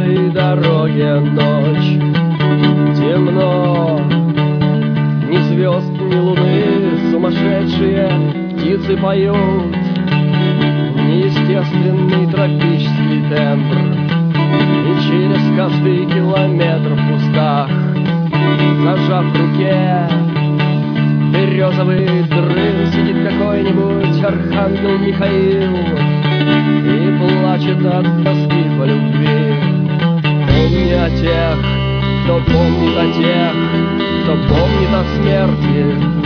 большой дороге ночь. Темно, ни звезд, ни луны, сумасшедшие птицы поют неестественный тропический тембр. И через каждый километр в кустах, зажав в руке березовый дрын, сидит какой-нибудь архангел Михаил и плачет от тоски по любви. Помни о тех, кто помнит о тех, кто помнит о смерти.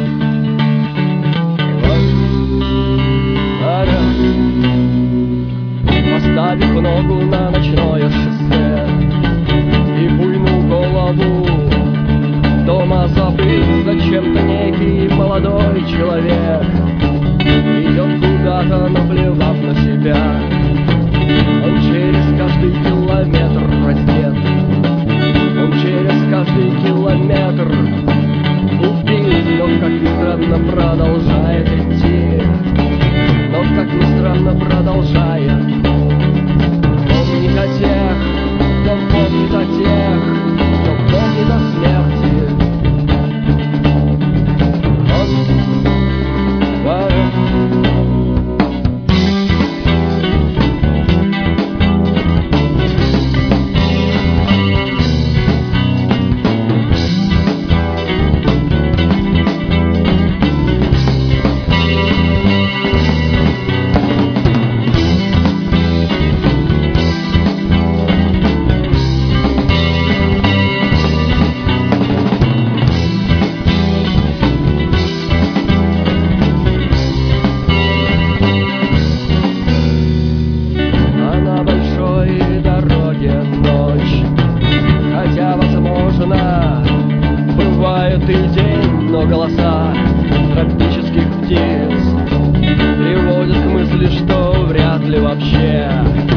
Поставив ногу на ночное шоссе и буйную голову дома забыл, зачем-то некий молодой человек идет куда-то, наплевав на себя. Он через каждый километр раздет, он через каждый километр убит, но как ни странно продолжает идти, но как ни странно продолжает. Помнит о тех, кто помнит о тех, кто помнит о смерти. Хотя, возможно, бывает и день, но голоса тропических птиц приводят к мысли, что вряд ли вообще